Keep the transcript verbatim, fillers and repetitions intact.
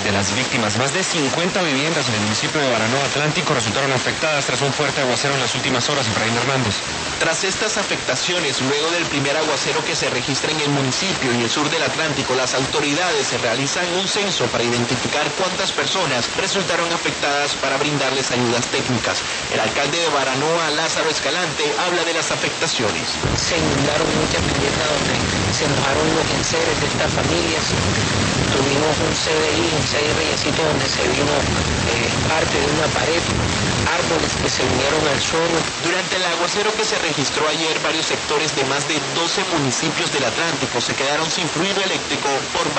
de las víctimas. Más de cincuenta viviendas en el municipio de Baranoa Atlántico resultaron afectadas tras un fuerte aguacero en las últimas horas. Efraín Hernández. Tras estas afectaciones, luego del primer aguacero que se registra en el municipio y el sur del Atlántico, las autoridades realizan un censo para identificar cuántas personas resultaron afectadas para brindarles ayudas técnicas. El alcalde de Baranoa, Lázaro Escalante, habla de las afectaciones. Se inundaron muchas viviendas donde se mojaron los enseres de estas familias. Tuvimos un C D I, un C D I donde se vino eh, parte de una pared, árboles que se vinieron al suelo. Durante el aguacero que se registró ayer, varios sectores de más de doce municipios del Atlántico se quedaron sin fluido eléctrico por